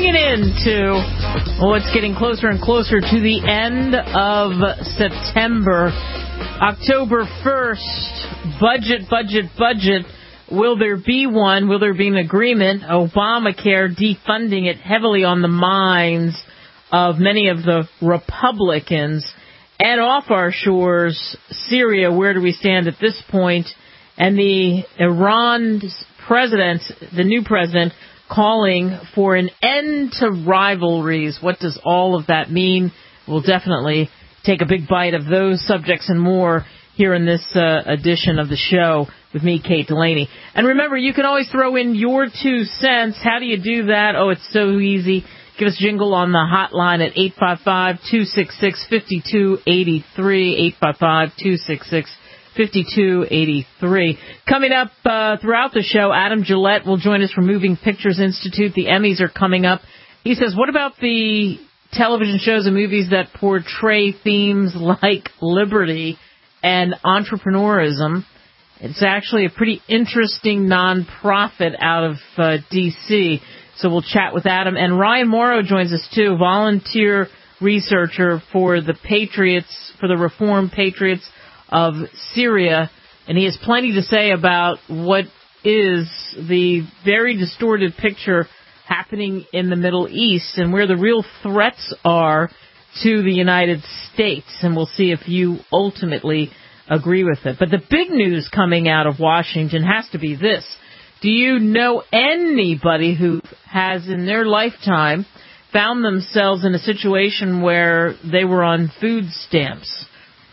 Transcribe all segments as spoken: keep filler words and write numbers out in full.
bring it into what's getting closer and closer to the end of September. October first, budget, budget, budget. Will there be one? Will there be an agreement? Obamacare, defunding it heavily on the minds of many of the Republicans. And off our shores, Syria, where do we stand at this point? And the Iran's president, the new president, calling for an end to rivalries. What does all of that mean? We'll definitely take a big bite of those subjects and more here in this uh, edition of the show with me, Kate Delaney. And remember, you can always throw in your two cents. How do you do that? Oh, it's so easy. Give us a jingle on the hotline at eight five five, two six six, five two eight three, eight five five, two six six, five two eight three. Coming up uh, throughout the show, Adam Gillette will join us from Moving Pictures Institute. The Emmys are coming up. He says, what about the television shows and movies that portray themes like liberty and entrepreneurism? It's actually a pretty interesting nonprofit out of uh, D C, so we'll chat with Adam. And Ryan Morrow joins us, too, volunteer researcher for the Patriots, for the Reformed Patriots of Syria. And he has plenty to say about what is the very distorted picture happening in the Middle East and where the real threats are to the United States. And we'll see if you ultimately agree with it. But the big news coming out of Washington has to be this. Do you know anybody who has in their lifetime found themselves in a situation where they were on food stamps?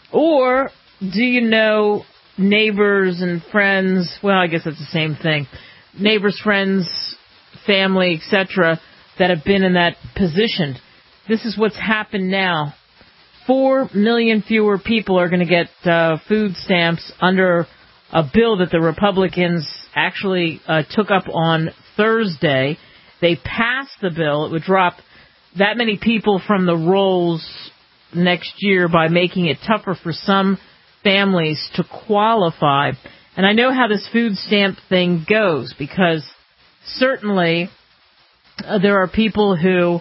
Or do you know neighbors and friends, well, I guess that's the same thing, neighbors, friends, family, et cetera, that have been in that position? This is what's happened now. Four million fewer people are going to get uh, food stamps under a bill that the Republicans actually uh, took up on Thursday. They passed the bill. It would drop that many people from the rolls next year by making it tougher for some families to qualify. And I know how this food stamp thing goes, because certainly uh, there are people who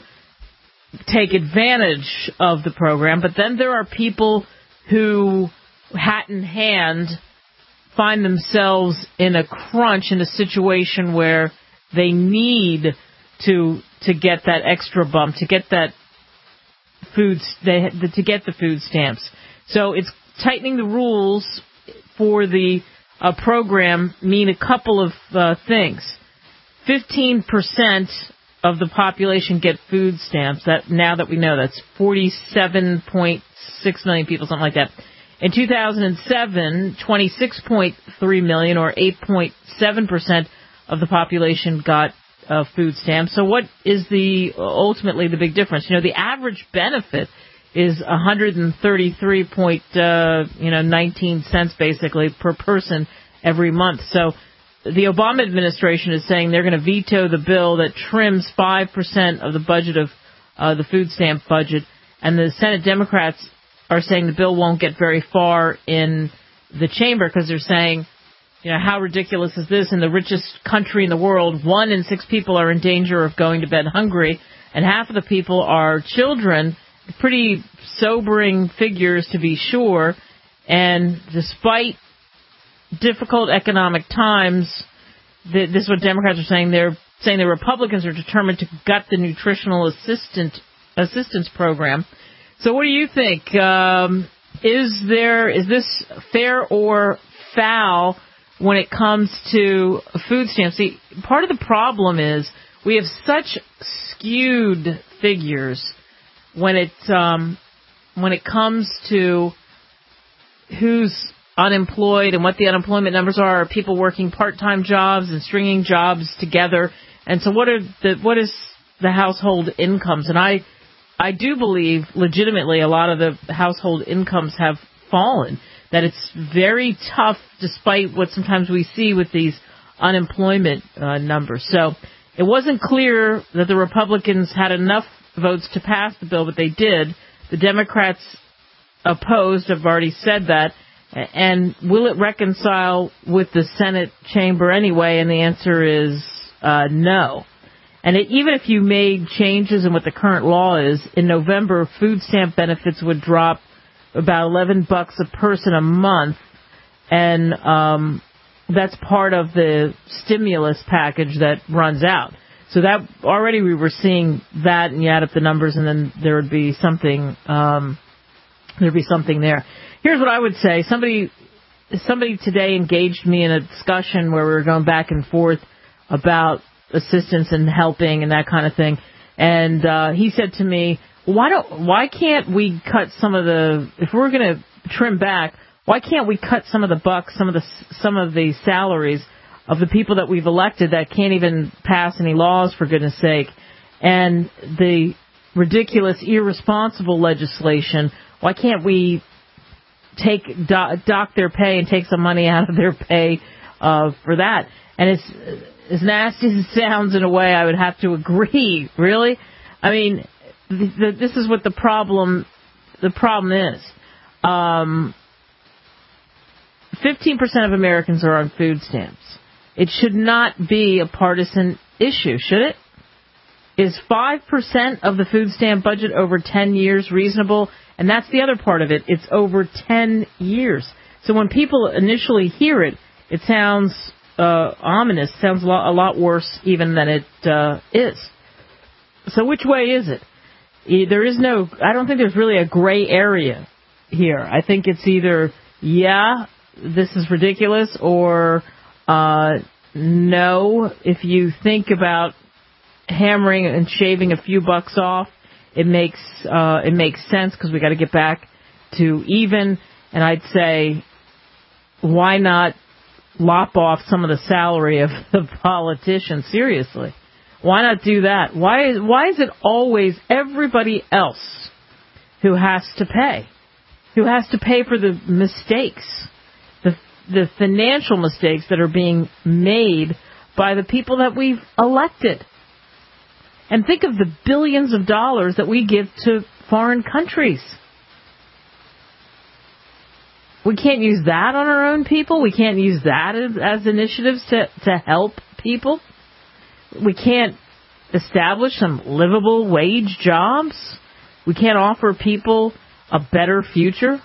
take advantage of the program, but then there are people who, hat in hand, find themselves in a crunch, in a situation where they need to to get that extra bump, to get that food, they, to get the food stamps. So it's tightening the rules for the uh, program mean a couple of uh, things. fifteen percent of the population get food stamps. That now that we know, that's forty-seven point six million people, something like that. In two thousand seven, twenty-six point three million, or eight point seven percent of the population got uh, food stamps. So what is the ultimately the big difference? You know, the average benefit is one hundred thirty-three point uh, you know nineteen cents basically per person every month. So the Obama administration is saying they're going to veto the bill that trims five percent of the budget of uh, the food stamp budget, and the Senate Democrats are saying the bill won't get very far in the chamber because they're saying, you know, how ridiculous is this? In the richest country in the world, one in six people are in danger of going to bed hungry, and half of the people are children. Pretty sobering figures, to be sure. And despite difficult economic times, this is what Democrats are saying. They're saying the Republicans are determined to gut the nutritional assistant assistance program. So what do you think? Um, is there is this fair or foul when it comes to food stamps? See, part of the problem is we have such skewed figures when it um, when it comes to who's unemployed and what the unemployment numbers are. Are people working part-time jobs and stringing jobs together? And so what are the what is the household incomes? And I I do believe legitimately a lot of the household incomes have fallen, that it's very tough despite what sometimes we see with these unemployment uh, numbers. So it wasn't clear that the Republicans had enough votes to pass the bill, but they did. The Democrats opposed, I've already said that. And will it reconcile with the Senate chamber anyway? And the answer is uh, no. And it, even if you made changes in what the current law is, in November, food stamp benefits would drop about eleven bucks a person a month, and um, that's part of the stimulus package that runs out. So that already we were seeing that, and you add up the numbers, and then there would be something. Um, there'd be something there. Here's what I would say: somebody, somebody today engaged me in a discussion where we were going back and forth about assistance and helping and that kind of thing, and uh, he said to me, "Why don't? Why can't we cut some of the? If we're going to trim back, why can't we cut some of the bucks, some of the some of the salaries of the people that we've elected that can't even pass any laws, for goodness sake, and the ridiculous, irresponsible legislation? Why can't we take dock, dock their pay and take some money out of their pay uh, for that?" And it's as nasty as it sounds, in a way, I would have to agree. Really, I mean, th- th- this is what the problem the problem is. Um, fifteen percent of Americans are on food stamps. It should not be a partisan issue, should it? Is five percent of the food stamp budget over ten years reasonable? And that's the other part of it. It's over ten years. So when people initially hear it, it sounds uh, ominous, sounds a lot, a lot worse even than it uh, is. So which way is it? There is no, I don't think there's really a gray area here. I think it's either, yeah, this is ridiculous, or uh, no, if you think about hammering and shaving a few bucks off, it makes uh, it makes sense because we got to get back to even. And I'd say, why not lop off some of the salary of the politicians? Seriously, why not do that? Why is why is it always everybody else who has to pay, who has to pay for the mistakes, the the financial mistakes that are being made by the people that we've elected? And think of the billions of dollars that we give to foreign countries. We can't use that on our own people. We can't use that as, as initiatives to, to help people. We can't establish some livable wage jobs. We can't offer people a better future.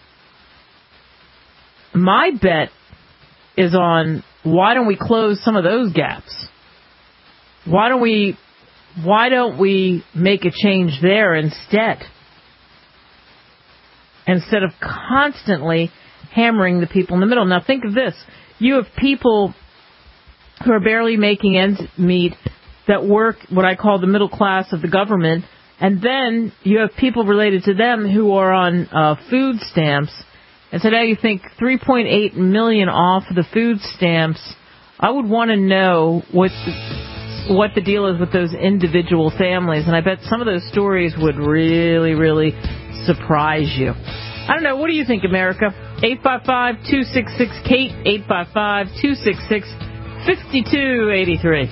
My bet is on, why don't we close some of those gaps? Why don't we Why don't we make a change there instead? Instead of constantly hammering the people in the middle. Now think of this. You have people who are barely making ends meet that work what I call the middle class of the government, and then you have people related to them who are on uh, food stamps. And so now you think three point eight million off the food stamps. I would want to know what the, what the deal is with those individual families, and I bet some of those stories would really, really surprise you. I don't know. What do you think, America? eight five five, two six six, Kate, eight five five, two six six, five two eight three.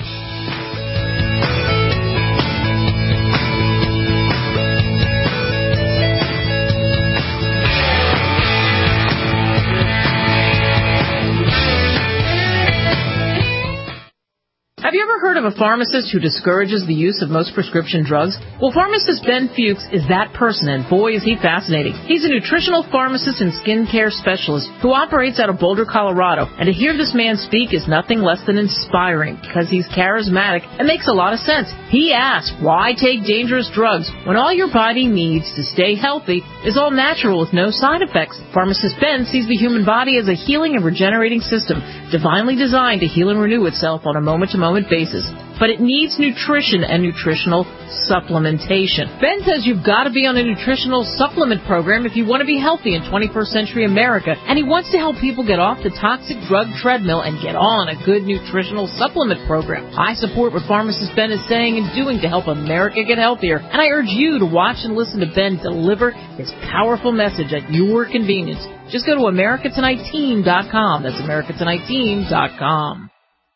Have you ever heard of a pharmacist who discourages the use of most prescription drugs? Well, pharmacist Ben Fuchs is that person, and boy, is he fascinating. He's a nutritional pharmacist and skincare specialist who operates out of Boulder, Colorado. And to hear this man speak is nothing less than inspiring because he's charismatic and makes a lot of sense. He asks, why take dangerous drugs when all your body needs to stay healthy is all natural with no side effects? Pharmacist Ben sees the human body as a healing and regenerating system, divinely designed to heal and renew itself on a moment-to-moment basis. But it needs nutrition and nutritional supplementation. Ben says you've got to be on a nutritional supplement program if you want to be healthy in twenty-first century America, and he wants to help people get off the toxic drug treadmill and get on a good nutritional supplement program. I support what pharmacist Ben is saying and doing to help America get healthier, and I urge you to watch and listen to Ben deliver his powerful message at your convenience. Just go to America Tonight Team dot com. That's America Tonight Team dot com.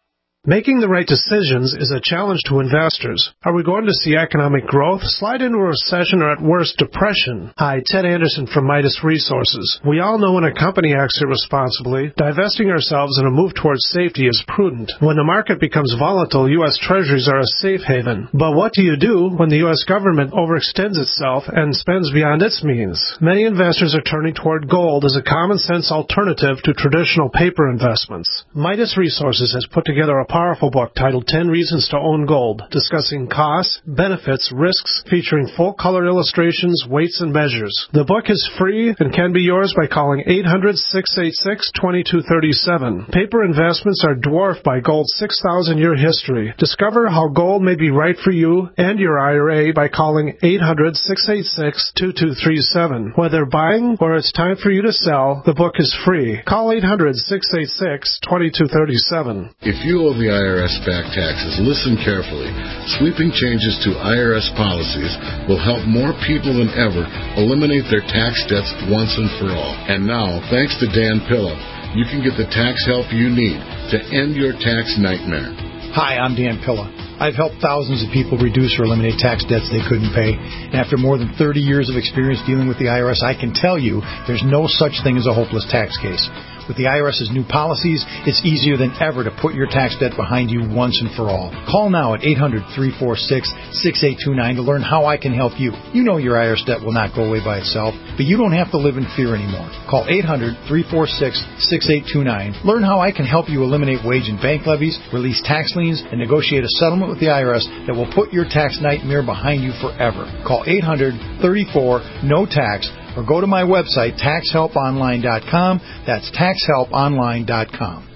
Making the right decisions is a challenge to investors. Are we going to see economic growth, slide into a recession, or at worst, depression? Hi, Ted Anderson from Midas Resources. We all know when a company acts irresponsibly, divesting ourselves in a move towards safety is prudent. When the market becomes volatile, U S Treasuries are a safe haven. But what do you do when the U S government overextends itself and spends beyond its means? Many investors are turning toward gold as a common-sense alternative to traditional paper investments. Midas Resources has put together a powerful book titled ten Reasons to Own Gold, discussing costs, benefits, risks, featuring full-color illustrations, weights, and measures. The book is free and can be yours by calling eight hundred, six eight six, two two three seven. Paper investments are dwarfed by gold's six thousand year history. Discover how gold may be right for you and your I R A by calling eight hundred, six eight six, two two three seven. Whether buying or it's time for you to sell, the book is free. Call eight hundred, six eight six, two two three seven. If you owe the I R S back taxes, listen carefully. Sweeping changes to I R S policies will help more people than ever eliminate their tax debts once and for all. And now, thanks to Dan Pilla, you can get the tax help you need to end your tax nightmare. Hi, I'm Dan Pilla. I've helped thousands of people reduce or eliminate tax debts they couldn't pay. And after more than thirty years of experience dealing with the I R S, I can tell you there's no such thing as a hopeless tax case. With the I R S's new policies, it's easier than ever to put your tax debt behind you once and for all. Call now at eight hundred, three four six, six eight two nine to learn how I can help you. You know your I R S debt will not go away by itself, but you don't have to live in fear anymore. Call eight hundred, three four six, six eight two nine. Learn how I can help you eliminate wage and bank levies, release tax liens, and negotiate a settlement with the I R S that will put your tax nightmare behind you forever. Call eight hundred, thirty-four, no tax, or go to my website, tax help online dot com. That's tax help online dot com.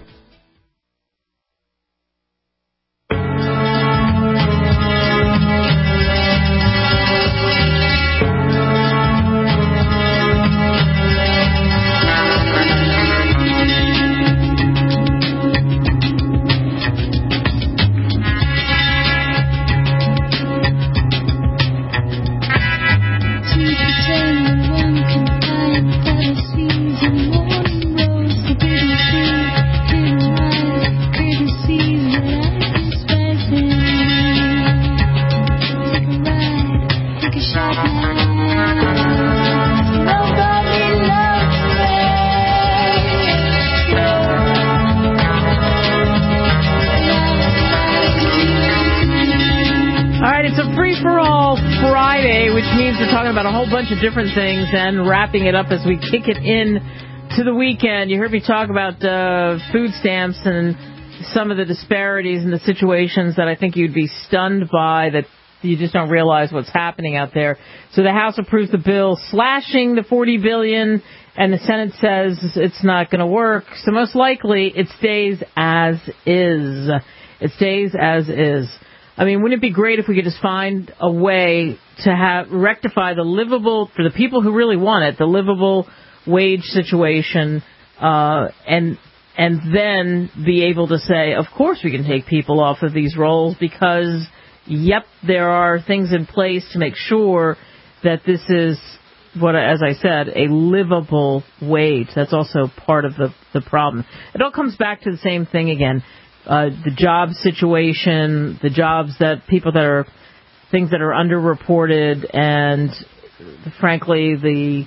About a whole bunch of different things and wrapping it up as we kick it in to the weekend. You heard me talk about uh, food stamps and some of the disparities and the situations that I think you'd be stunned by, that you just don't realize what's happening out there. So the House approves the bill slashing the forty billion dollars, and the Senate says it's not going to work. So most likely it stays as is. It stays as is. I mean, wouldn't it be great if we could just find a way to have rectify the livable, for the people who really want it, the livable wage situation, uh, and and then be able to say, of course we can take people off of these rolls because, yep, there are things in place to make sure that this is, what, as I said, a livable wage. That's also part of the, the problem. It all comes back to the same thing again. Uh, the job situation, the jobs that people that are, things that are underreported, and frankly, the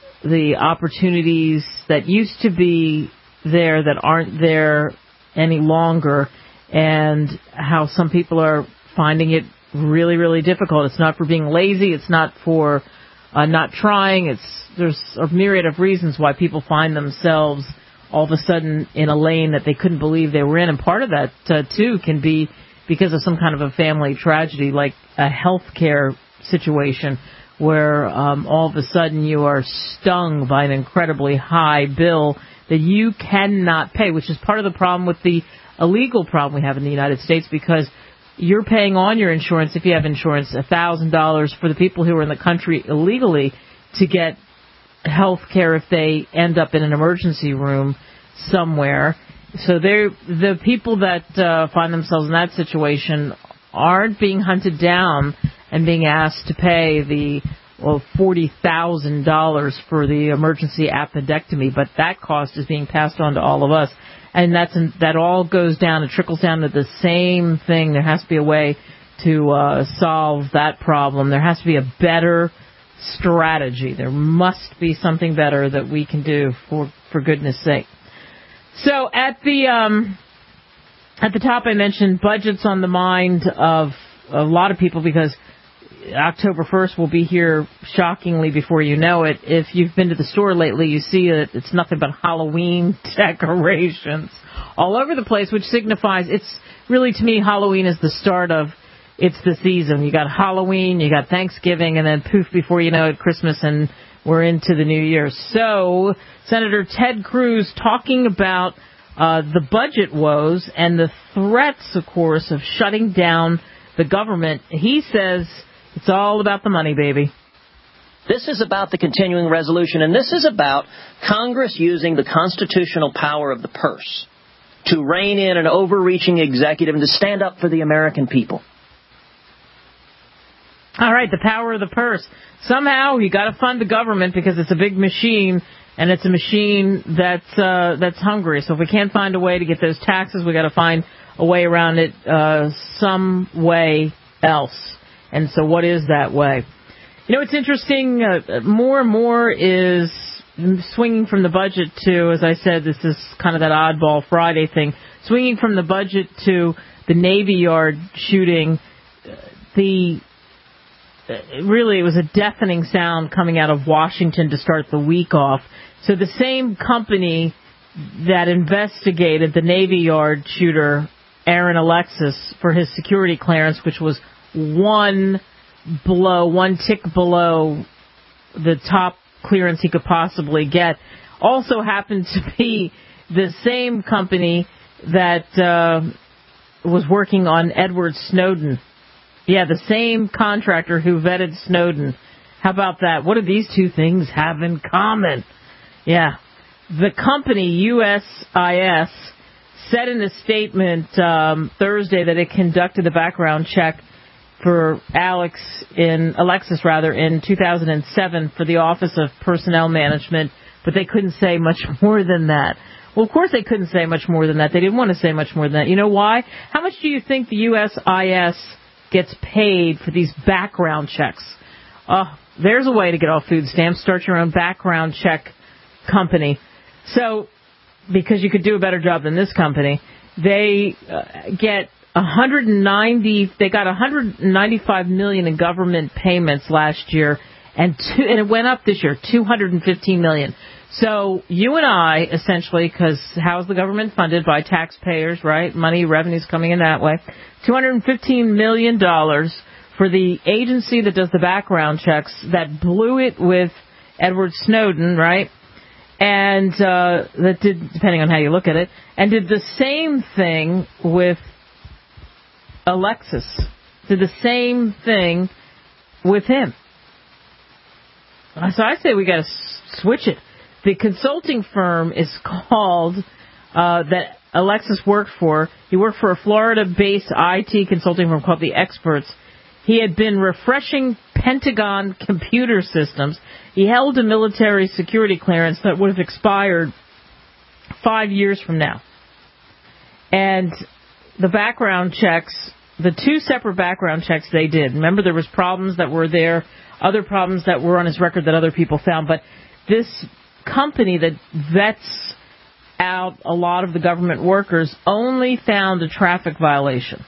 the opportunities that used to be there that aren't there any longer, and how some people are finding it really, really difficult. It's not for being lazy. It's not for uh, not trying. It's there's a myriad of reasons why people find themselves all of a sudden in a lane that they couldn't believe they were in. And part of that, uh, too, can be because of some kind of a family tragedy, like a health care situation where um, all of a sudden you are stung by an incredibly high bill that you cannot pay, which is part of the problem with the illegal problem we have in the United States, because you're paying on your insurance, if you have insurance, one thousand dollars for the people who are in the country illegally to get health care if they end up in an emergency room somewhere. So they're, the people that uh, find themselves in that situation aren't being hunted down and being asked to pay the well, forty thousand dollars for the emergency appendectomy, but that cost is being passed on to all of us. And that's that all goes down, it trickles down to the same thing. There has to be a way to uh, solve that problem. There has to be a better strategy. There must be something better that we can do, for for goodness sake. So at the um, at the top, I mentioned budgets on the mind of a lot of people because October first will be here shockingly before you know it. If you've been to the store lately, you see that it's nothing but Halloween decorations all over the place, which signifies it's really, to me, Halloween is the start of it's the season. You got Halloween, you got Thanksgiving, and then poof, before you know it, Christmas, and we're into the new year. So Senator Ted Cruz talking about uh, the budget woes and the threats, of course, of shutting down the government. He says it's all about the money, baby. This is about the continuing resolution, and this is about Congress using the constitutional power of the purse to rein in an overreaching executive and to stand up for the American people. All right, the power of the purse. Somehow you got to fund the government because it's a big machine, and it's a machine that's uh, that's hungry. So if we can't find a way to get those taxes, we got to find a way around it uh, some way else. And so what is that way? You know, it's interesting. Uh, more and more is swinging from the budget to, as I said, this is kind of that oddball Friday thing, swinging from the budget to the Navy Yard shooting. The Really, it was a deafening sound coming out of Washington to start the week off. So the same company that investigated the Navy Yard shooter, Aaron Alexis, for his security clearance, which was one below, one tick below the top clearance he could possibly get, also happened to be the same company that uh, was working on Edward Snowden. Yeah, the same contractor who vetted Snowden. How about that? What do these two things have in common? Yeah. The company, U S I S, said in a statement um, Thursday that it conducted a background check for Alex in Alexis rather in two thousand seven for the Office of Personnel Management, but they couldn't say much more than that. Well, of course they couldn't say much more than that. They didn't want to say much more than that. You know why? How much do you think the U S I S gets paid for these background checks? Oh, there's a way to get off food stamps. Start your own background check company. So, because you could do a better job than this company, they uh, get one hundred ninety. They got one hundred ninety-five million dollars in government payments last year, and two, and it went up this year, two hundred fifteen million dollars. So you and I, essentially, because how's the government funded? By taxpayers, right? Money, revenues coming in that way. two hundred fifteen million dollars for the agency that does the background checks that blew it with Edward Snowden, right? And uh, that did, depending on how you look at it, and did the same thing with Alexis. Did the same thing with him. So I say we got to switch it. The consulting firm is called, uh, that Alexis worked for. He worked for a Florida-based I T consulting firm called The Experts. He had been refreshing Pentagon computer systems. He held a military security clearance that would have expired five years from now. And the background checks, the two separate background checks they did. Remember, there was problems that were there, other problems that were on his record that other people found. But this company that vets out a lot of the government workers only found a traffic violation.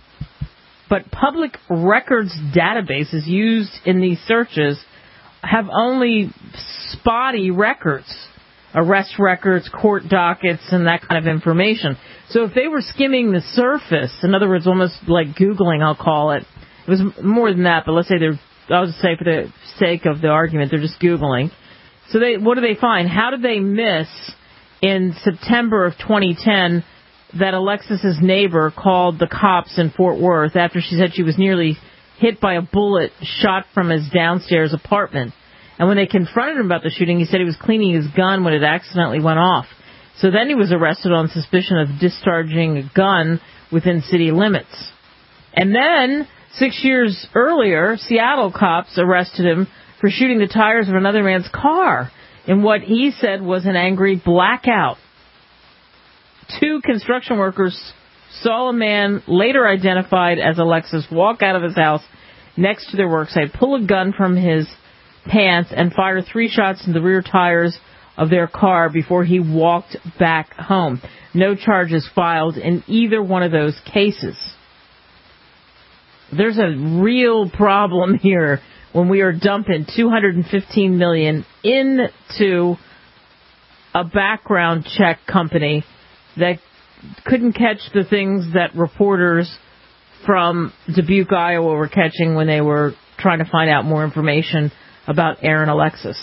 But public records databases used in these searches have only spotty records, arrest records, court dockets, and that kind of information. So if they were skimming the surface, in other words, almost like Googling, I'll call it. It was more than that, but let's say they're, I'll just say for the sake of the argument, they're just Googling. So they, what do they find? How did they miss in September of twenty ten that Alexis's neighbor called the cops in Fort Worth after she said she was nearly hit by a bullet shot from his downstairs apartment? And when they confronted him about the shooting, he said he was cleaning his gun when it accidentally went off. So then he was arrested on suspicion of discharging a gun within city limits. And then, six years earlier, Seattle cops arrested him for shooting the tires of another man's car in what he said was an angry blackout. two construction workers saw a man later identified as Alexis walk out of his house next to their work site, pull a gun from his pants, and fire three shots in the rear tires of their car before he walked back home. No charges filed in either one of those cases. There's a real problem here when we are dumping two hundred fifteen million dollars into a background check company that couldn't catch the things that reporters from Dubuque, Iowa were catching when they were trying to find out more information about Aaron Alexis.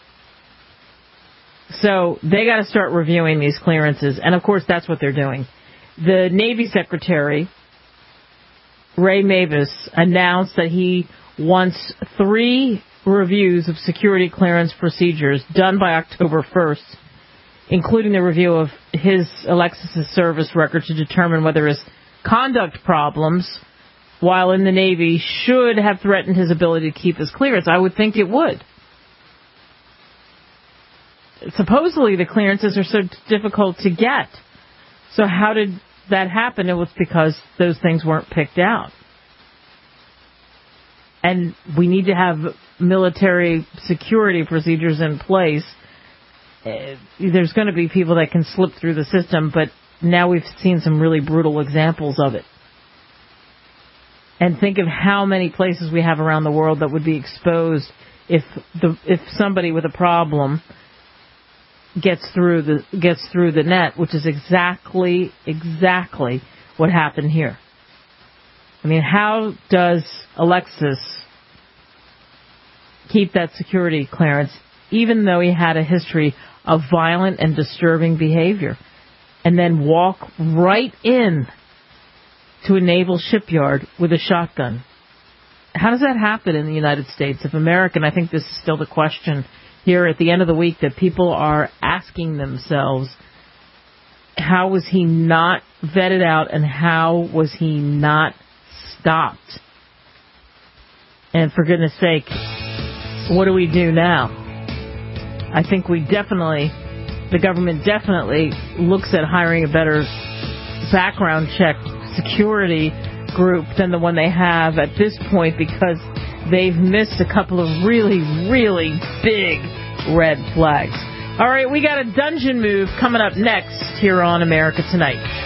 So they got to start reviewing these clearances, and of course that's what they're doing. The Navy Secretary, Ray Mabus, announced that he wants three reviews of security clearance procedures done by October first, including the review of his Alexis's service record to determine whether his conduct problems while in the Navy should have threatened his ability to keep his clearance. I would think it would. Supposedly the clearances are so difficult to get. So how did that happen? It was because those things weren't picked out. And we need to have military security procedures in place. Uh, there's going to be people that can slip through the system, but now we've seen some really brutal examples of it. And think of how many places we have around the world that would be exposed if the if somebody with a problem gets through the gets through the net, which is exactly exactly what happened here. I mean, how does Alexis keep that security clearance, even though he had a history of violent and disturbing behavior, and then walk right in to a naval shipyard with a shotgun? How does that happen in the United States of America? And I think this is still the question here at the end of the week that people are asking themselves. How was he not vetted out, and how was he not stopped? And for goodness sake, what do we do now? I think we definitely, the government definitely looks at hiring a better background check security group than the one they have at this point, because they've missed a couple of really, really big red flags. All right, we got a dungeon move coming up next here on America Tonight.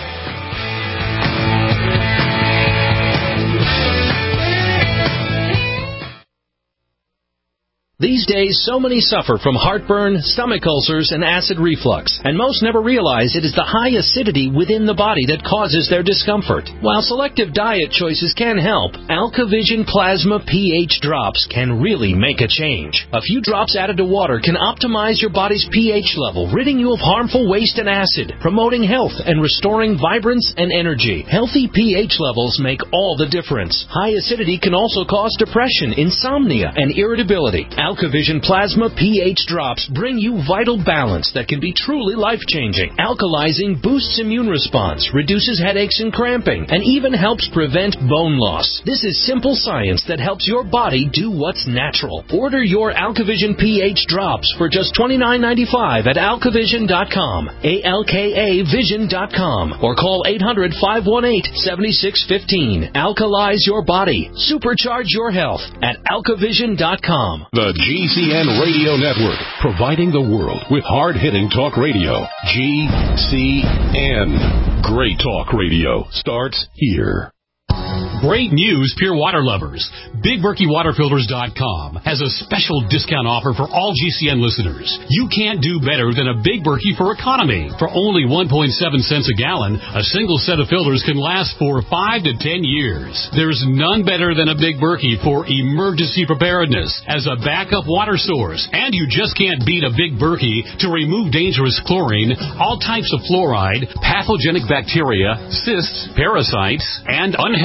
These days, so many suffer from heartburn, stomach ulcers, and acid reflux, and most never realize it is the high acidity within the body that causes their discomfort. While selective diet choices can help, AlkaVision Plasma pH drops can really make a change. A few drops added to water can optimize your body's pH level, ridding you of harmful waste and acid, promoting health and restoring vibrance and energy. Healthy pH levels make all the difference. High acidity can also cause depression, insomnia, and irritability. AlkaVision Plasma pH drops bring you vital balance that can be truly life-changing. Alkalizing boosts immune response, reduces headaches and cramping, and even helps prevent bone loss. This is simple science that helps your body do what's natural. Order your AlkaVision pH drops for just twenty-nine ninety-five at alkavision dot com, A L K A vision dot com, or call eight hundred, five one eight, seven six one five. Alkalize your body. Supercharge your health at alkavision dot com. The G C N Radio Network, providing the world with hard-hitting talk radio. G C N. Great talk radio starts here. Great news, Pure Water lovers. Big Berkey Water Filters dot com has a special discount offer for all G C N listeners. You can't do better than a Big Berkey for economy. For only one point seven cents a gallon, a single set of filters can last for five to ten years. There's none better than a Big Berkey for emergency preparedness as a backup water source. And you just can't beat a Big Berkey to remove dangerous chlorine, all types of fluoride, pathogenic bacteria, cysts, parasites, and unhealthy viruses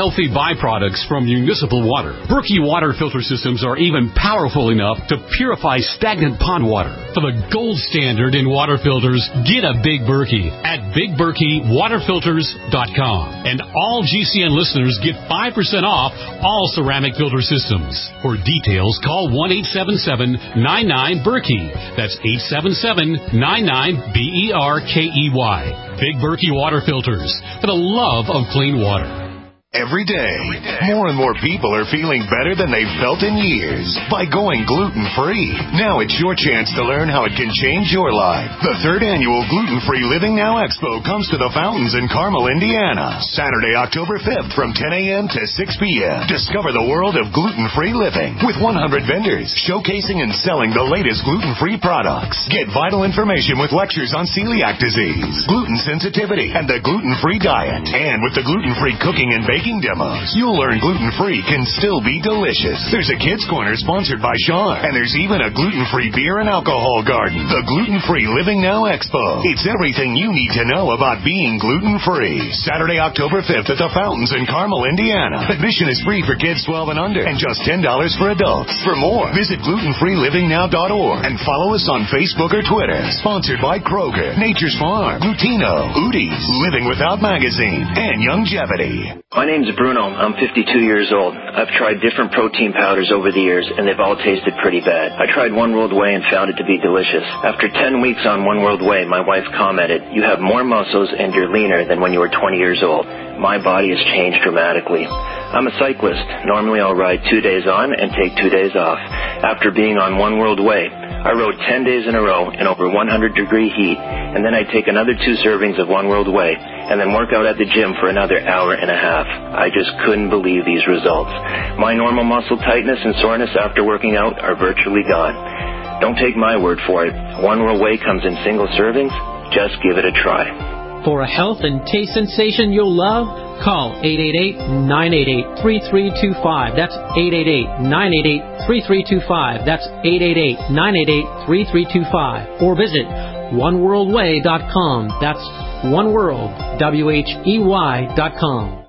byproducts from municipal water. Berkey water filter systems are even powerful enough to purify stagnant pond water. For the gold standard in water filters, get a Big Berkey at big berkey water filters dot com. And all G C N listeners get five percent off all ceramic filter systems. For details, call one eight seven seven nine nine Berkey. That's eight seven seven nine nine B E R K E Y. Big Berkey water filters for the love of clean water. Every day, more and more people are feeling better than they've felt in years by going gluten-free. Now it's your chance to learn how it can change your life. The third annual Gluten-Free Living Now Expo comes to the Fountains in Carmel, Indiana, Saturday, October fifth from ten a.m. to six p.m. Discover the world of gluten-free living with one hundred vendors showcasing and selling the latest gluten-free products. Get vital information with lectures on celiac disease, gluten sensitivity, and the gluten-free diet. And with the gluten-free cooking and baking demos, you'll learn gluten-free can still be delicious. There's a kids' corner sponsored by Sean, and there's even a gluten-free beer and alcohol garden. The Gluten-Free Living Now Expo. It's everything you need to know about being gluten-free. Saturday, October fifth at the Fountains in Carmel, Indiana. Admission is free for kids twelve and under, and just ten dollars for adults. For more, visit gluten free living now dot org and follow us on Facebook or Twitter. Sponsored by Kroger, Nature's Farm, Glutino, Udi's, Living Without Magazine, and Youngevity. My name's Bruno. I'm fifty-two years old. I've tried different protein powders over the years, and they've all tasted pretty bad. I tried One World Whey and found it to be delicious. After ten weeks on One World Whey, my wife commented, "You have more muscles and you're leaner than when you were twenty years old." My body has changed dramatically. I'm a cyclist. Normally I'll ride two days on and take two days off. After being on One World Whey, I rode ten days in a row in over one hundred degree heat, and then I take another two servings of One World Whey, and then work out at the gym for another hour and a half. I just couldn't believe these results. My normal muscle tightness and soreness after working out are virtually gone. Don't take my word for it. One World Whey comes in single servings. Just give it a try. For a health and taste sensation you'll love, call eight eight eight, nine eight eight, three three two five. That's eight eight eight, nine eight eight, three three two five. That's eight eight eight, nine eight eight, three three two five. Or visit one world way dot com. That's oneworld, W H E Y dot com.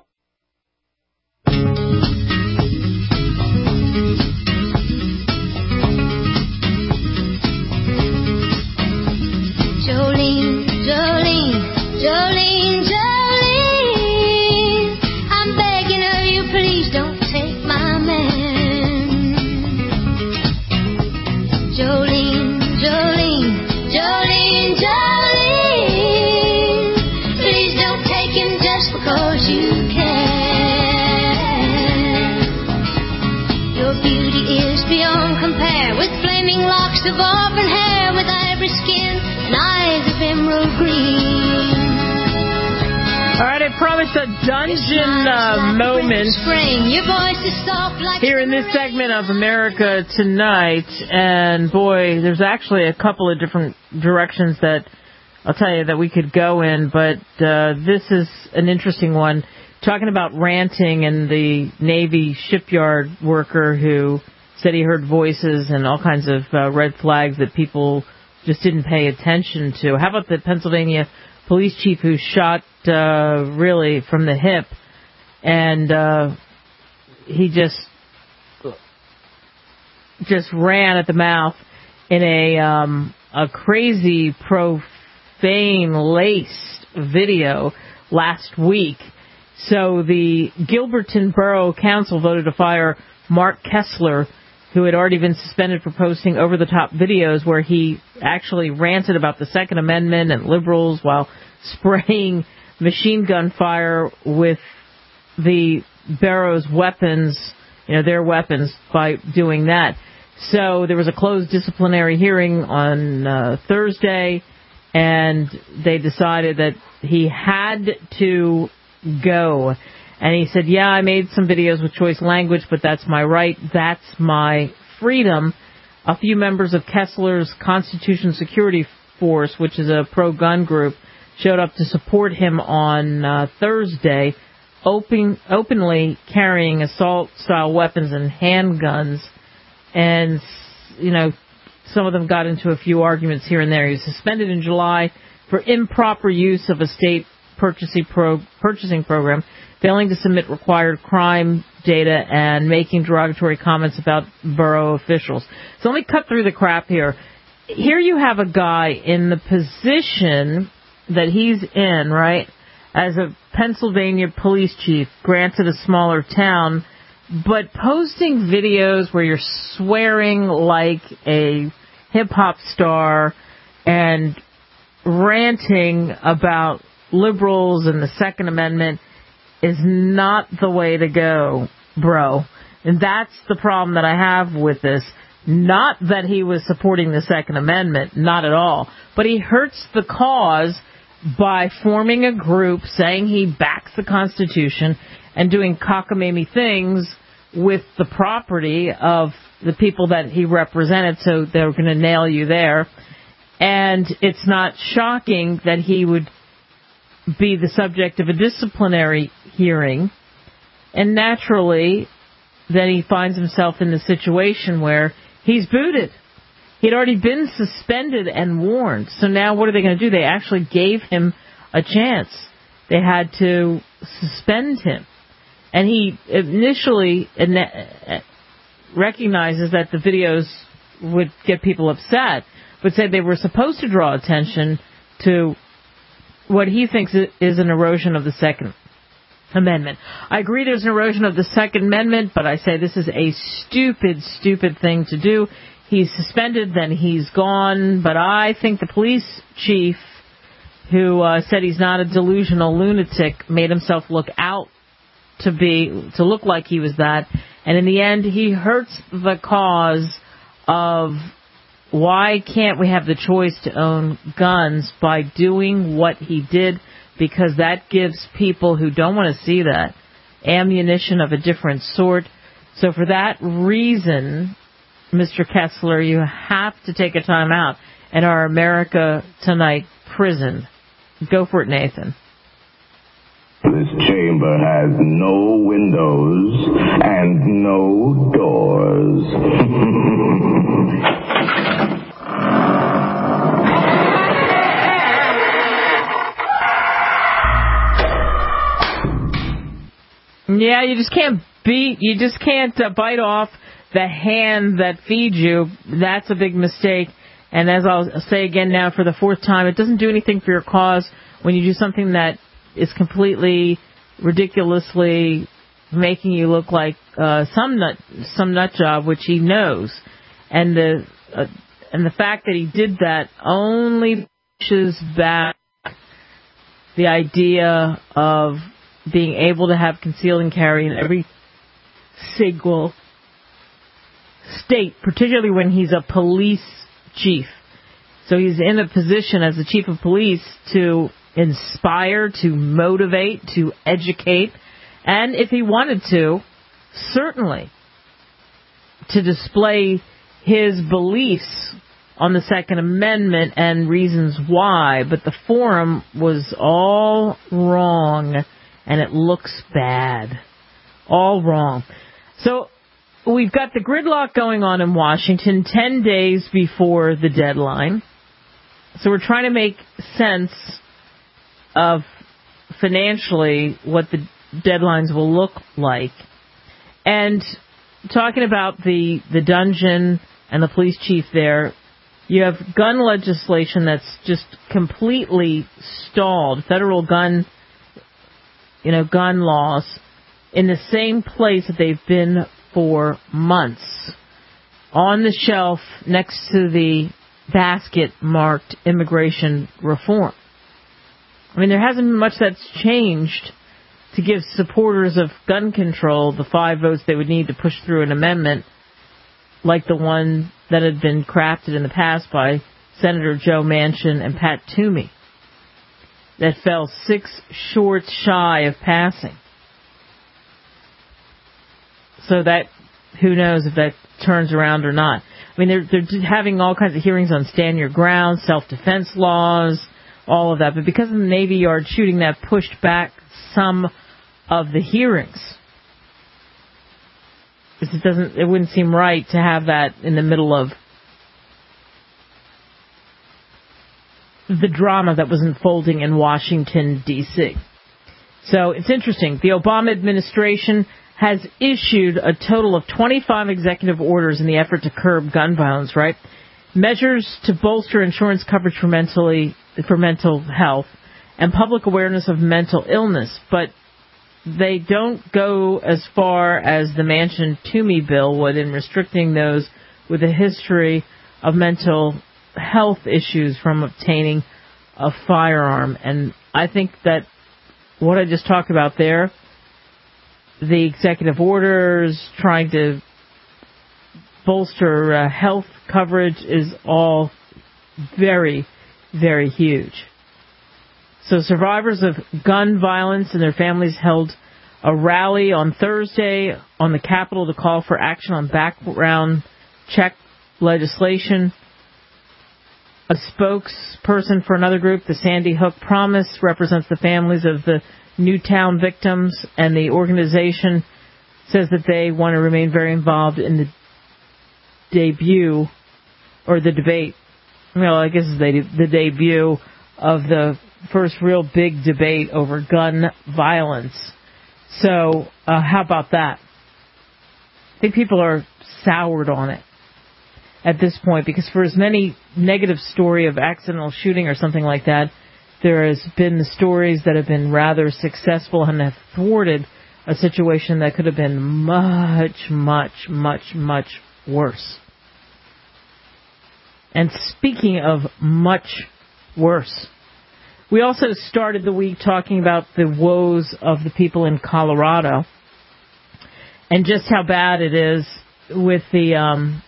Jolene, Jolene, Jolene, Jolene, I'm begging of you, please don't take my man. Jolene, Jolene, Jolene, Jolene, please don't take him just because you can. Your beauty is beyond compare, with flaming locks of auburn hair, with ivory skin and eyes of emerald green. All right, I promised a dungeon uh, moment Your voice is soft like here in this segment of America Tonight, and boy, there's actually a couple of different directions that I'll tell you that we could go in, but uh, this is an interesting one, talking about ranting and the Navy shipyard worker who said he heard voices and all kinds of uh, red flags that people just didn't pay attention to. How about the Pennsylvania police chief who shot uh, really from the hip, and uh, he just just ran at the mouth in a um, a crazy profane-laced video last week. So the Gilberton Borough Council voted to fire Mark Kessler, who had already been suspended for posting over-the-top videos where he actually ranted about the Second Amendment and liberals while spraying machine gun fire with the borough's weapons, you know, their weapons, by doing that. So there was a closed disciplinary hearing on uh, Thursday, and they decided that he had to go. And he said, yeah, I made some videos with choice language, but that's my right. That's my freedom. A few members of Kessler's Constitution Security Force, which is a pro-gun group, showed up to support him on uh, Thursday, open, openly carrying assault-style weapons and handguns. And, you know, some of them got into a few arguments here and there. He was suspended in July for improper use of a state purchasing, pro- purchasing program. failing to submit required crime data, and making derogatory comments about borough officials. So let me cut through the crap here. Here you have a guy in the position that he's in, right, as a Pennsylvania police chief, granted a smaller town, but posting videos where you're swearing like a hip-hop star and ranting about liberals and the Second Amendment is not the way to go, bro. And that's the problem that I have with this. Not that he was supporting the Second Amendment, not at all. But he hurts the cause by forming a group, saying he backs the Constitution, and doing cockamamie things with the property of the people that he represented, so they're going to nail you there. And it's not shocking that he would be the subject of a disciplinary hearing, and naturally then he finds himself in the situation where he's booted. He'd already been suspended and warned, so now what are they going to do? They actually gave him a chance. They had to suspend him. And he initially recognizes that the videos would get people upset, but said they were supposed to draw attention to what he thinks is an erosion of the Second Amendment. I agree there's an erosion of the Second Amendment, but I say this is a stupid, stupid thing to do. He's suspended, then he's gone, but I think the police chief, who uh, said he's not a delusional lunatic, made himself look out to be, to look like he was that, and in the end he hurts the cause of why can't we have the choice to own guns by doing what he did, because that gives people who don't want to see that ammunition of a different sort. So for that reason, Mister Kessler, you have to take a time out at our America Tonight prison. Go for it, Nathan. This chamber has no windows and no doors. Yeah, you just can't beat, you just can't uh, bite off the hand that feeds you. That's a big mistake. And as I'll say again now for the fourth time, it doesn't do anything for your cause when you do something that is completely, ridiculously making you look like uh, some nut, some nut job, which he knows. And the uh, and the fact that he did that only pushes back the idea of being able to have conceal and carry in every single state, particularly when he's a police chief. So he's in a position as the chief of police to inspire, to motivate, to educate, and if he wanted to, certainly to display his beliefs on the Second Amendment and reasons why, but the forum was all wrong, and it looks bad. All wrong. So we've got the gridlock going on in Washington ten days before the deadline. So we're trying to make sense of financially what the deadlines will look like. And talking about the, the dungeon and the police chief there, you have gun legislation that's just completely stalled. Federal gun, you know, gun laws in the same place that they've been for months. On the shelf next to the basket marked immigration reform. I mean, there hasn't been much that's changed to give supporters of gun control the five votes they would need to push through an amendment like the one that had been crafted in the past by Senator Joe Manchin and Pat Toomey that fell six shorts shy of passing. So that, who knows if that turns around or not. I mean, they're, they're having all kinds of hearings on stand your ground, self-defense laws, all of that. But because of the Navy Yard shooting, that pushed back some of the hearings. It doesn't, it wouldn't seem right to have that in the middle of the drama that was unfolding in Washington, D C So it's interesting. The Obama administration has issued a total of twenty-five executive orders in the effort to curb gun violence, right? Measures to bolster insurance coverage for mentally for mental health and public awareness of mental illness. But they don't go as far as the Manchin-Toomey bill would in restricting those with a history of mental health issues from obtaining a firearm. And I think that what I just talked about there, the executive orders, trying to bolster uh, health coverage, is all very, very huge. So survivors of gun violence and their families held a rally on Thursday on the Capitol to call for action on background check legislation. A spokesperson for another group, the Sandy Hook Promise, represents the families of the Newtown victims, and the organization says that they want to remain very involved in the debut, or the debate, well, I guess it's the, the debut of the first real big debate over gun violence. So, uh, how about that? I think people are soured on it at this point, because for as many negative story of accidental shooting or something like that, there has been the stories that have been rather successful and have thwarted a situation that could have been much, much, much, much worse. And speaking of much worse, we also started the week talking about the woes of the people in Colorado and just how bad it is with the um,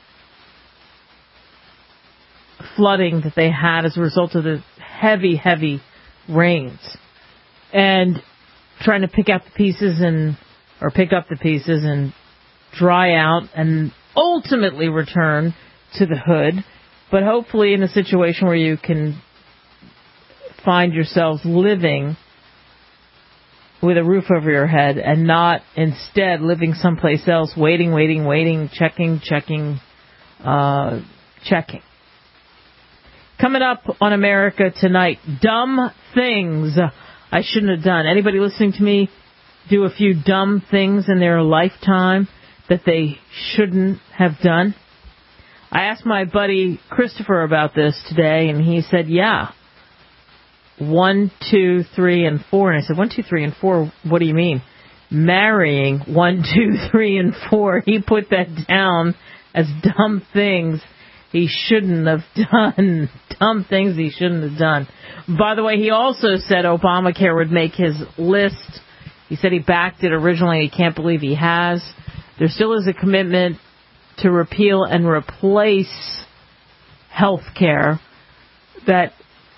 flooding that they had as a result of the heavy, heavy rains, and trying to pick out the pieces and or pick up the pieces and dry out and ultimately return to the hood, but hopefully in a situation where you can find yourselves living with a roof over your head and not instead living someplace else, waiting, waiting, waiting, checking, checking, uh, checking. Coming up on America Tonight, dumb things I shouldn't have done. Anybody listening to me do a few dumb things in their lifetime that they shouldn't have done? I asked my buddy Christopher about this today, and he said, yeah. One, two, three, and four. And I said, one, two, three, and four, what do you mean? Marrying one, two, three, and four. He put that down as dumb things he shouldn't have done. Dumb things he shouldn't have done. By the way, he also said Obamacare would make his list. He said he backed it originally. He can't believe he has. There still is a commitment to repeal and replace health care that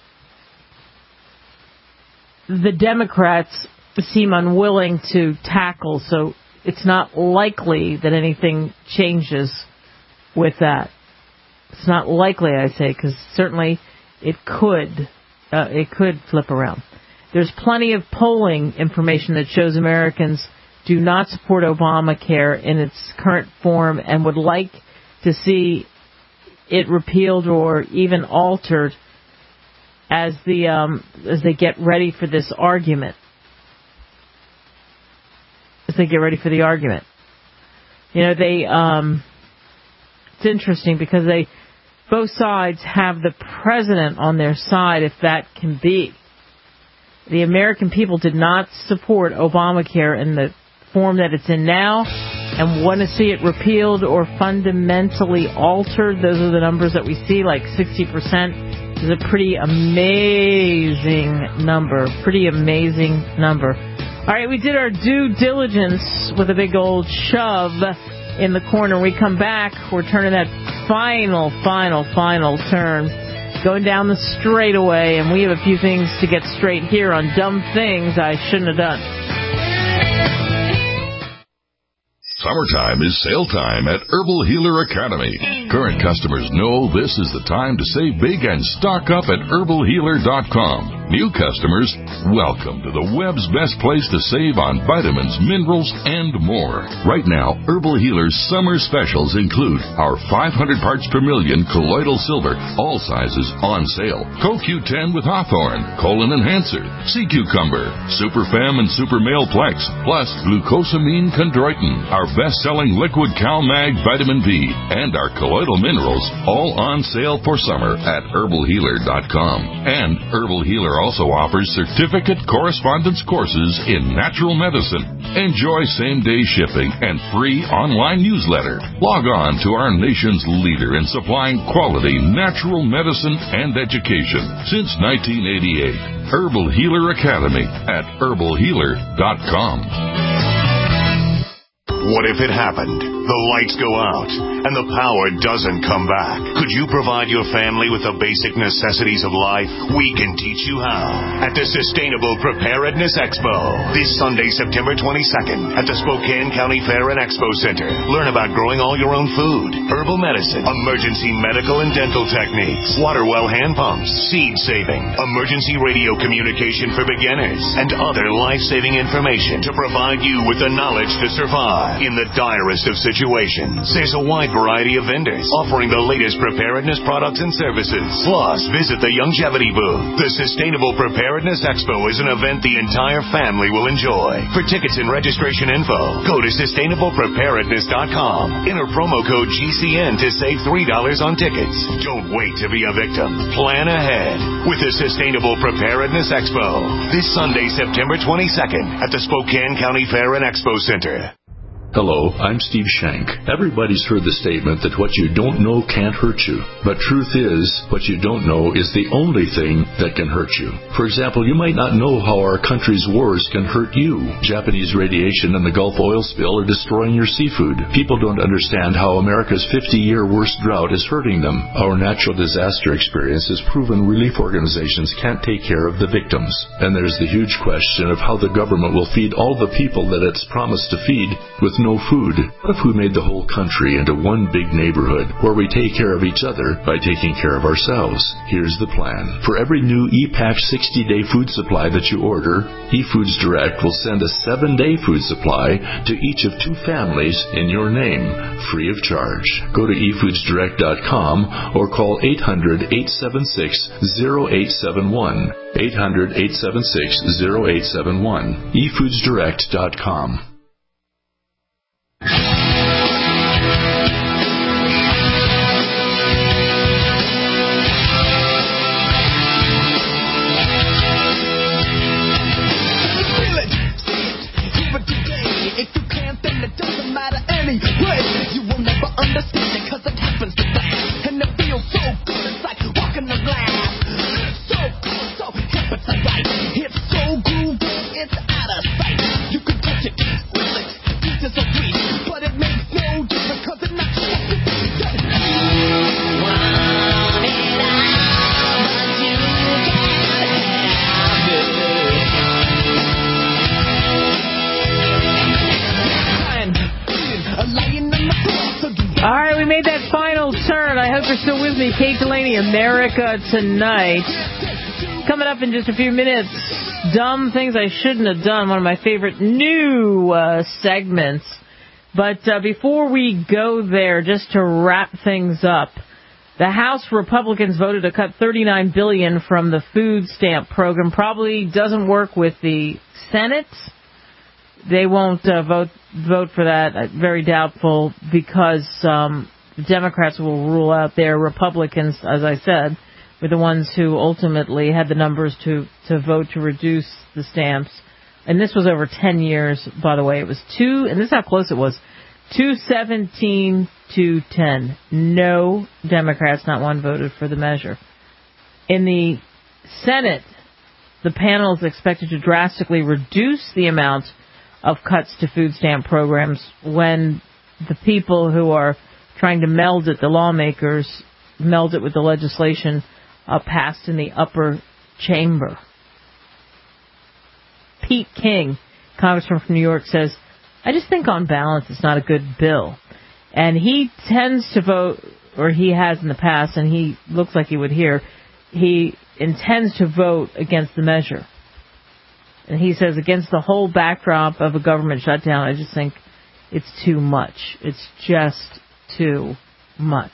the Democrats seem unwilling to tackle, so it's not likely that anything changes with that. It's not likely, I say, because certainly it could, uh, it could flip around. There's plenty of polling information that shows Americans do not support Obamacare in its current form and would like to see it repealed or even altered as the um, as they get ready for this argument. As they get ready for the argument, you know, they. Um, it's interesting because they. Both sides have the president on their side, if that can be. The American people did not support Obamacare in the form that it's in now and want to see it repealed or fundamentally altered. Those are the numbers that we see, like sixty percent is a pretty amazing number. Pretty amazing number. All right, we did our due diligence with a big old shove in the corner. When we come back, we're turning that final, final, final turn, going down the straightaway, and we have a few things to get straight here on Dumb Things I Shouldn't Have Done. Summertime is sale time at Herbal Healer Academy. Current customers know this is the time to save big and stock up at herbal healer dot com. New customers, welcome to the web's best place to save on vitamins, minerals, and more. Right now, Herbal Healer's summer specials include our five hundred parts per million colloidal silver, all sizes on sale, Co Q ten with Hawthorne, Colon Enhancer, Sea Cucumber, Super Fem and Super Male Plex, plus Glucosamine Chondroitin, our best-selling liquid CalMag Vitamin B, and our colloidal minerals, all on sale for summer at herbal healer dot com. And Herbal Healer also offers certificate correspondence courses in natural medicine. Enjoy same-day shipping and free online newsletter. Log on to our nation's leader in supplying quality natural medicine and education since nineteen eighty-eight. Herbal Healer Academy at herbal healer dot com. What if it happened? The lights go out and the power doesn't come back. Could you provide your family with the basic necessities of life? We can teach you how at the Sustainable Preparedness Expo this Sunday, September twenty-second at the Spokane County Fair and Expo Center. Learn about growing all your own food, herbal medicine, emergency medical and dental techniques, water well hand pumps, seed saving, emergency radio communication for beginners, and other life-saving information to provide you with the knowledge to survive in the direst of situations. There's a wide variety of vendors offering the latest preparedness products and services. Plus, visit the Longevity booth. The Sustainable Preparedness Expo is an event the entire family will enjoy. For tickets and registration info, go to sustainable preparedness dot com. Enter promo code G C N to save three dollars on tickets. Don't wait to be a victim. Plan ahead with the Sustainable Preparedness Expo this Sunday, September twenty-second at the Spokane County Fair and Expo Center. Hello, I'm Steve Shank. Everybody's heard the statement that what you don't know can't hurt you. But truth is, what you don't know is the only thing that can hurt you. For example, you might not know how our country's wars can hurt you. Japanese radiation and the Gulf oil spill are destroying your seafood. People don't understand how America's fifty-year worst drought is hurting them. Our natural disaster experience has proven relief organizations can't take care of the victims. And there's the huge question of how the government will feed all the people that it's promised to feed with no food. What if we made the whole country into one big neighborhood where we take care of each other by taking care of ourselves? Here's the plan. For every new E-Pack sixty-day food supply that you order, eFoods Direct will send a seven-day food supply to each of two families in your name, free of charge. Go to e foods direct dot com or call eight hundred, eight seven six, zero eight seven one. eight hundred, eight seven six, zero eight seven one. e foods direct dot com. Still with me, Kate Delaney, America Tonight. Coming up in just a few minutes, Dumb Things I Shouldn't Have Done, one of my favorite new uh, segments. But uh, before we go there, just to wrap things up, the House Republicans voted to cut thirty-nine billion dollars from the food stamp program. Probably doesn't work with the Senate. They won't uh, vote vote for that. Very doubtful, because um, Democrats will rule out their Republicans, as I said, were the ones who ultimately had the numbers to, to vote to reduce the stamps. And this was over ten years, by the way. It was two, and this is how close it was, two seventeen to ten. No Democrats, not one, voted for the measure. In the Senate, the panel is expected to drastically reduce the amount of cuts to food stamp programs when the people who are trying to meld it, the lawmakers, meld it with the legislation uh, passed in the upper chamber. Pete King, congressman from New York, says, I just think on balance it's not a good bill. And he tends to vote, or he has in the past, and he looks like he would hear, he intends to vote against the measure. And he says, against the whole backdrop of a government shutdown, I just think it's too much. It's just too much.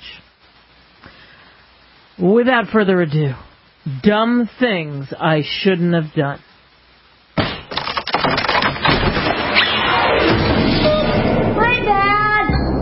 Without further ado, dumb things I shouldn't have done. Hi,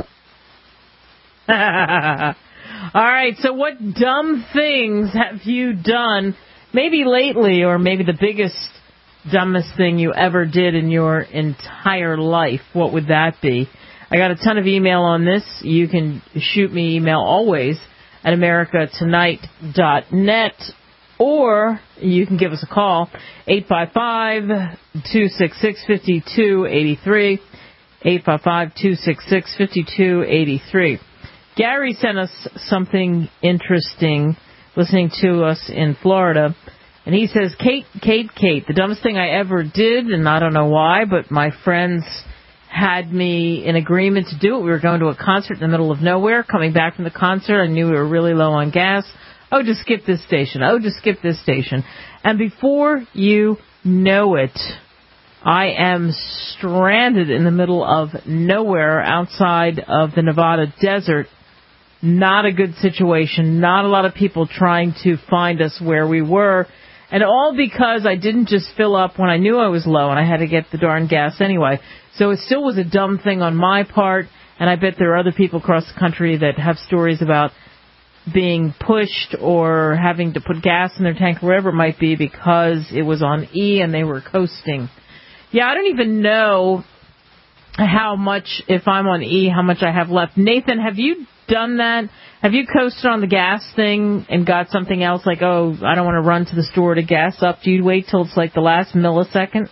Dad! All right, so what dumb things have you done, maybe lately, or maybe the biggest, dumbest thing you ever did in your entire life? What would that be? I got a ton of email on this. You can shoot me email always at america tonight dot net, or you can give us a call, eight five five, two six six, five two eight three, eight five five, two six six, five two eight three. Gary sent us something interesting listening to us in Florida. And he says, Kate, Kate, Kate, the dumbest thing I ever did, and I don't know why, but my friends had me in agreement to do it. We were going to a concert in the middle of nowhere. Coming back from the concert, I knew we were really low on gas. Oh, just skip this station. Oh, just skip this station. And before you know it, I am stranded in the middle of nowhere outside of the Nevada desert. Not a good situation. Not a lot of people trying to find us where we were. And all because I didn't just fill up when I knew I was low and I had to get the darn gas anyway. So it still was a dumb thing on my part. And I bet there are other people across the country that have stories about being pushed or having to put gas in their tank, wherever it might be, because it was on E and they were coasting. Yeah, I don't even know how much, if I'm on E, how much I have left. Nathan, have you done that? Have you coasted on the gas thing and got something else like, oh, I don't want to run to the store to gas up? Do you wait till it's like the last millisecond?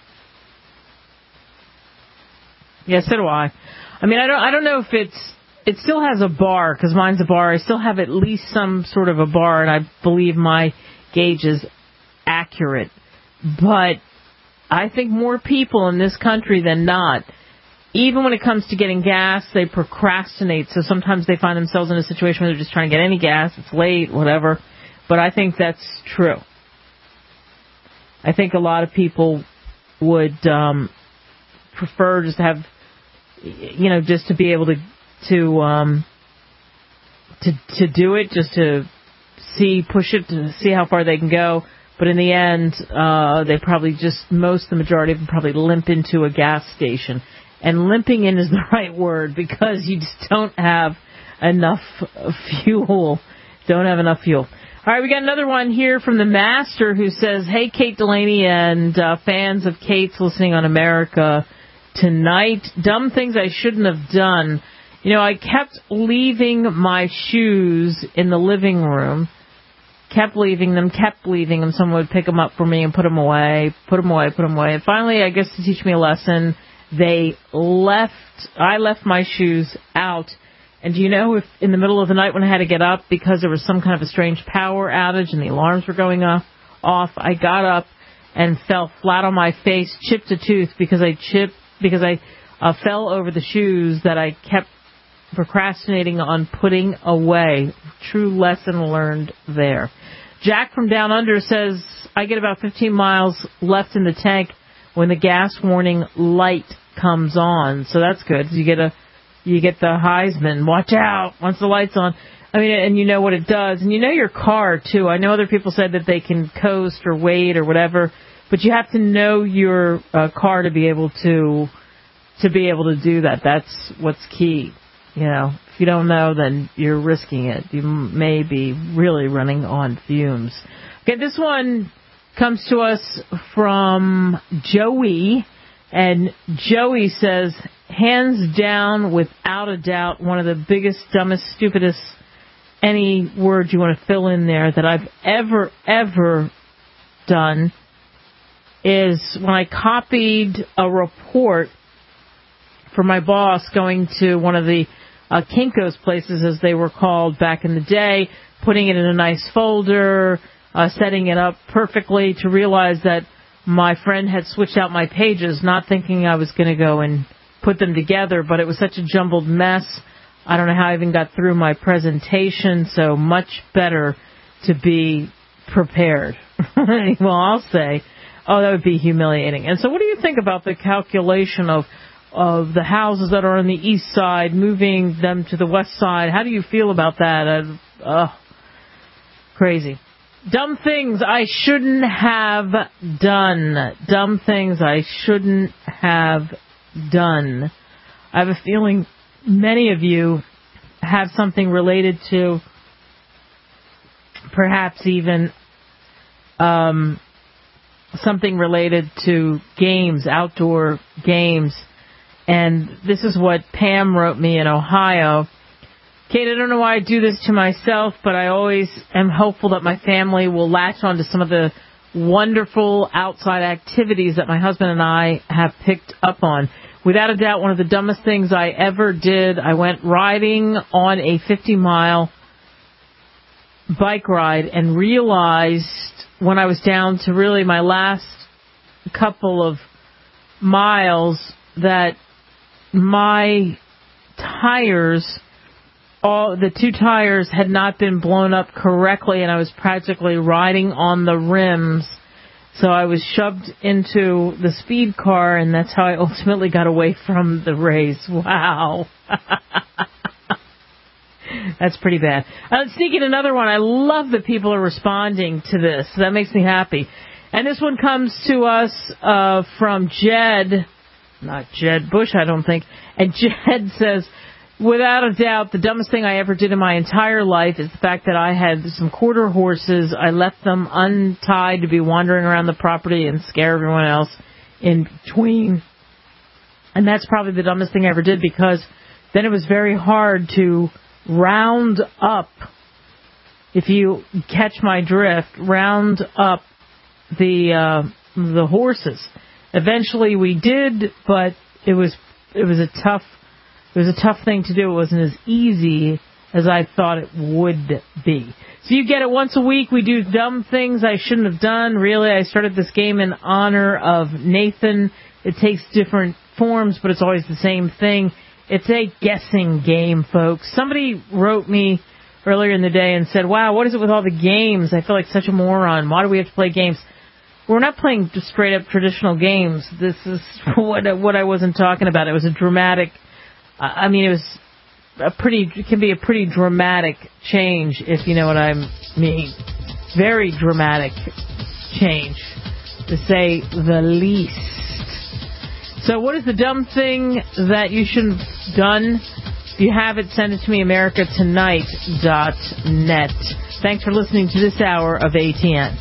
Yeah, so do I. I mean, I don't I don't know if it's, it still has a bar, because mine's a bar. I still have at least some sort of a bar, and I believe my gauge is accurate. But I think more people in this country than not, even when it comes to getting gas, they procrastinate. So sometimes they find themselves in a situation where they're just trying to get any gas. It's late, whatever. But I think that's true. I think a lot of people would um, prefer just to have, you know, just to be able to to um, to to do it, just to see, push it, to see how far they can go. But in the end, uh, they probably just, most, the majority of them probably limp into a gas station. And limping in is the right word, because you just don't have enough fuel. Don't have enough fuel. All right, we got another one here from the Master who says, hey, Kate Delaney and uh, fans of Kate's listening on America Tonight. Dumb things I shouldn't have done. You know, I kept leaving my shoes in the living room. Kept leaving them, kept leaving them. Someone would pick them up for me and put them away, put them away, put them away. And finally, I guess to teach me a lesson, they left, I left my shoes out. And do you know, if in the middle of the night when I had to get up because there was some kind of a strange power outage and the alarms were going off, off I got up and fell flat on my face, chipped a tooth because I chipped, because I uh, fell over the shoes that I kept procrastinating on putting away. True lesson learned there. Jack from Down Under says, I get about fifteen miles left in the tank when the gas warning light comes on. So that's good. You get a, you get the Heisman. Watch out once the light's on. I mean, and you know what it does. And you know your car, too. I know other people said that they can coast or wait or whatever, but you have to know your uh, car to be able to, to be able to do that. That's what's key. You know, if you don't know, then you're risking it. You may be really running on fumes. Okay, this one comes to us from Joey. And Joey says, hands down, without a doubt, one of the biggest, dumbest, stupidest, any word you want to fill in there that I've ever, ever done is when I copied a report for my boss going to one of the uh, Kinko's places, as they were called back in the day, putting it in a nice folder, uh, setting it up perfectly, to realize that my friend had switched out my pages, not thinking I was going to go and put them together, but it was such a jumbled mess. I don't know how I even got through my presentation, so much better to be prepared. Well, I'll say, oh, that would be humiliating. And so what do you think about the calculation of of the houses that are on the east side, moving them to the west side? How do you feel about that? Uh, uh, crazy. Dumb things I shouldn't have done. Dumb things I shouldn't have done. I have a feeling many of you have something related to perhaps even um, something related to games, outdoor games. And this is what Pam wrote me in Ohio. Kate, I don't know why I do this to myself, but I always am hopeful that my family will latch on to some of the wonderful outside activities that my husband and I have picked up on. Without a doubt, one of the dumbest things I ever did, I went riding on a fifty-mile bike ride and realized when I was down to really my last couple of miles that my tires, all the two tires had not been blown up correctly, and I was practically riding on the rims. So I was shoved into the speed car, and that's how I ultimately got away from the race. Wow. That's pretty bad. Uh, sneaking another one. I love that people are responding to this. That makes me happy. And this one comes to us uh, from Jed. Not Jed Bush, I don't think. And Jed says, without a doubt, the dumbest thing I ever did in my entire life is the fact that I had some quarter horses. I left them untied to be wandering around the property and scare everyone else in between. And that's probably the dumbest thing I ever did, because then it was very hard to round up, if you catch my drift, round up the uh, the horses. Eventually we did, but it was it was a tough it was a tough thing to do. It wasn't as easy as I thought it would be. So you get it once a week. We do dumb things I shouldn't have done. Really, I started this game in honor of Nathan. It takes different forms, but it's always the same thing. It's a guessing game, folks. Somebody wrote me earlier in the day and said, wow, what is it with all the games? I feel like such a moron. Why do we have to play games? We're not playing just straight-up traditional games. This is what what I wasn't talking about. It was a dramatic, I mean, it was a pretty, it can be a pretty dramatic change, if you know what I mean. Very dramatic change, to say the least. So what is the dumb thing that you shouldn't have done? If you have it, send it to me, america tonight dot net. Thanks for listening to this hour of A T N.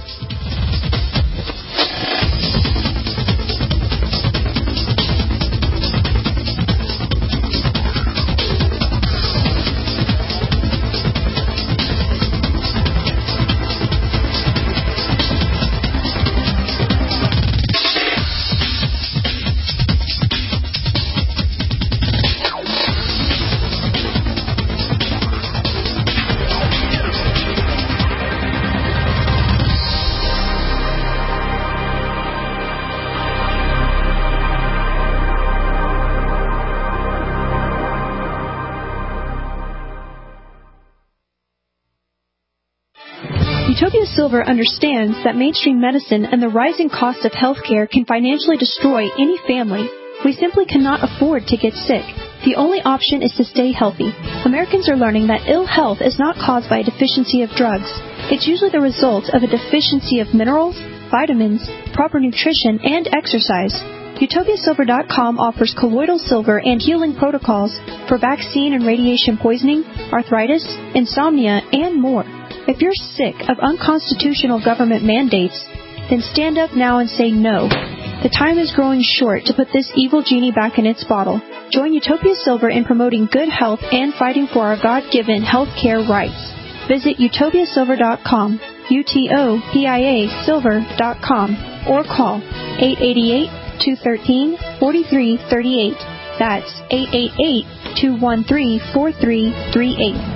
Utopia Silver understands that mainstream medicine and the rising cost of healthcare can financially destroy any family. We simply cannot afford to get sick. The only option is to stay healthy. Americans are learning that ill health is not caused by a deficiency of drugs. It's usually the result of a deficiency of minerals, vitamins, proper nutrition, and exercise. Utopia Silver dot com offers colloidal silver and healing protocols for vaccine and radiation poisoning, arthritis, insomnia, and more. If you're sick of unconstitutional government mandates, then stand up now and say no. The time is growing short to put this evil genie back in its bottle. Join Utopia Silver in promoting good health and fighting for our God-given health care rights. Visit Utopia Silver dot com, U T O P I A Silver dot com, or call eight eight eight, two one three, four three three eight. That's eight eight eight, two one three, four three three eight.